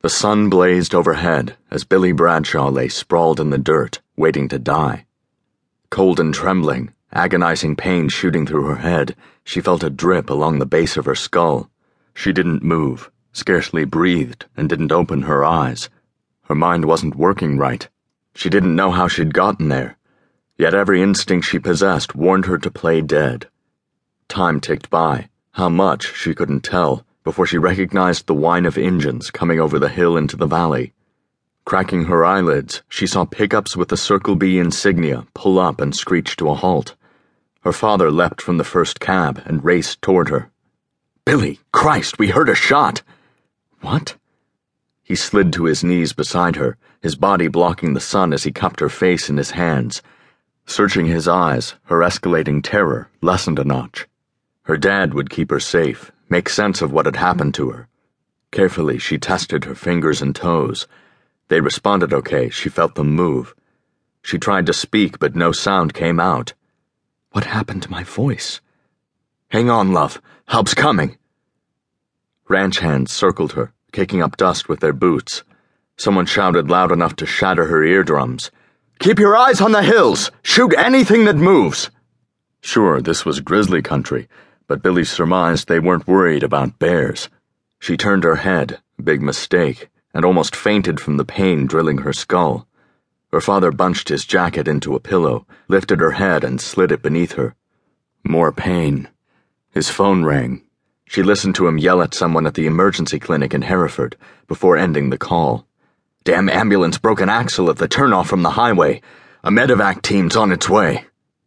The sun blazed overhead as Billy Bradshaw lay sprawled in the dirt, waiting to die. Cold and trembling, agonizing pain shooting through her head, she felt a drip along the base of her skull. She didn't move, scarcely breathed, and didn't open her eyes. Her mind wasn't working right. She didn't know how she'd gotten there, yet every instinct she possessed warned her to play dead. Time ticked by, how much she couldn't tell, before she recognized the whine of engines coming over the hill into the valley. Cracking her eyelids, she saw pickups with the Circle B insignia pull up and screech to a halt. Her father leapt from the first cab and raced toward her. "Billy, Christ, we heard a shot!" "What?" He slid to his knees beside her, his body blocking the sun as he cupped her face in his hands. Searching his eyes, her escalating terror lessened a notch. Her dad would keep her safe, make sense of what had happened to her. Carefully, she tested her fingers and toes. They responded okay, she felt them move. She tried to speak, but no sound came out. What happened to my voice? "Hang on, love. Help's coming." Ranch hands circled her, kicking up dust with their boots. Someone shouted loud enough to shatter her eardrums. "Keep your eyes on the hills! Shoot anything that moves!" Sure, this was grizzly country, but Billy surmised they weren't worried about bears. She turned her head, big mistake, and almost fainted from the pain drilling her skull. Her father bunched his jacket into a pillow, lifted her head and slid it beneath her. More pain. His phone rang. She listened to him yell at someone at the emergency clinic in Hereford before ending the call. "Damn ambulance broke an axle at the turnoff from the highway. A medevac team's on its way."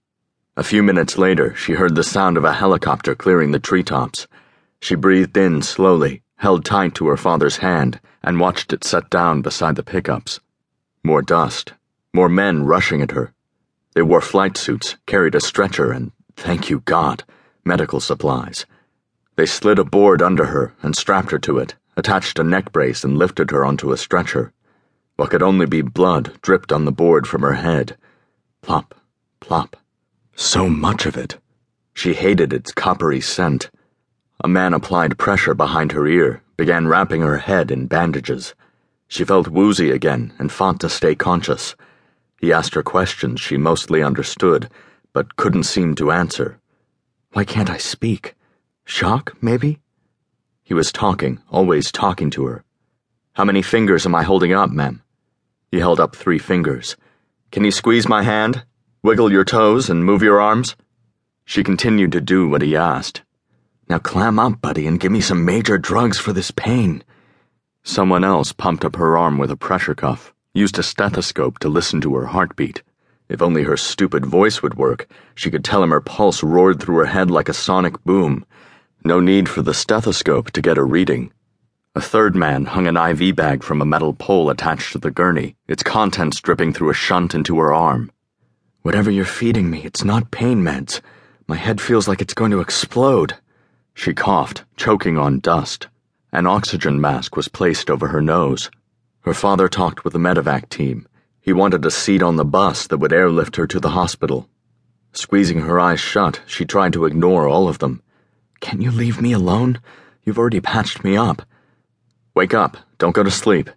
A few minutes later, she heard the sound of a helicopter clearing the treetops. She breathed in slowly, held tight to her father's hand, and watched it set down beside the pickups. More dust, more men rushing at her. They wore flight suits, carried a stretcher, and, thank you God, medical supplies. They slid a board under her and strapped her to it, attached a neck brace and lifted her onto a stretcher. What could only be blood dripped on the board from her head. Plop, plop. So much of it. She hated its coppery scent. A man applied pressure behind her ear, began wrapping her head in bandages. She felt woozy again and fought to stay conscious. He asked her questions she mostly understood, but couldn't seem to answer. Why can't I speak? Shock, maybe? He was talking, always talking to her. "How many fingers am I holding up, ma'am?" He held up 3 fingers. "Can you squeeze my hand? Wiggle your toes and move your arms?" She continued to do what he asked. "Now clam up, buddy, and give me some major drugs for this pain." Someone else pumped up her arm with a pressure cuff, used a stethoscope to listen to her heartbeat. If only her stupid voice would work, she could tell him her pulse roared through her head like a sonic boom. No need for the stethoscope to get a reading. A third man hung an IV bag from a metal pole attached to the gurney, its contents dripping through a shunt into her arm. "Whatever you're feeding me, it's not pain meds. My head feels like it's going to explode." She coughed, choking on dust. An oxygen mask was placed over her nose. Her father talked with the medevac team. He wanted a seat on the bus that would airlift her to the hospital. Squeezing her eyes shut, she tried to ignore all of them. "Can't you leave me alone? You've already patched me up." "Wake up. Don't go to sleep."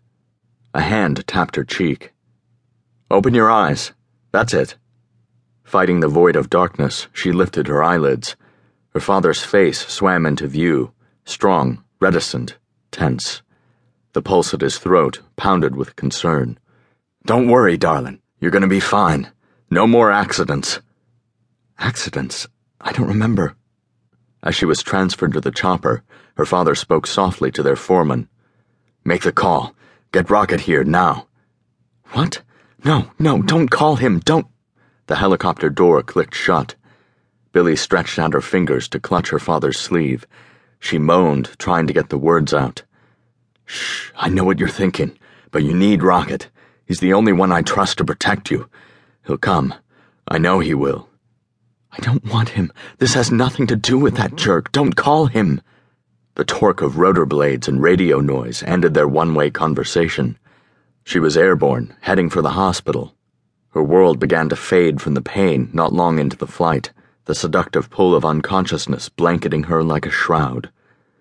A hand tapped her cheek. "Open your eyes. That's it." Fighting the void of darkness, she lifted her eyelids. Her father's face swam into view, strong, reticent, tense. The pulse at his throat pounded with concern. "Don't worry, darling. You're going to be fine. No more accidents." "Accidents? I don't remember." As she was transferred to the chopper, her father spoke softly to their foreman. "Make the call. Get Rocket here, now." "What? No, don't call him, don't—" The helicopter door clicked shut. Billy stretched out her fingers to clutch her father's sleeve. She moaned, trying to get the words out. "Shh, I know what you're thinking, but you need Rocket. He's the only one I trust to protect you. He'll come. I know he will." "I don't want him. This has nothing to do with that jerk. Don't call him." The torque of rotor blades and radio noise ended their one-way conversation. She was airborne, heading for the hospital. Her world began to fade from the pain not long into the flight, the seductive pull of unconsciousness blanketing her like a shroud.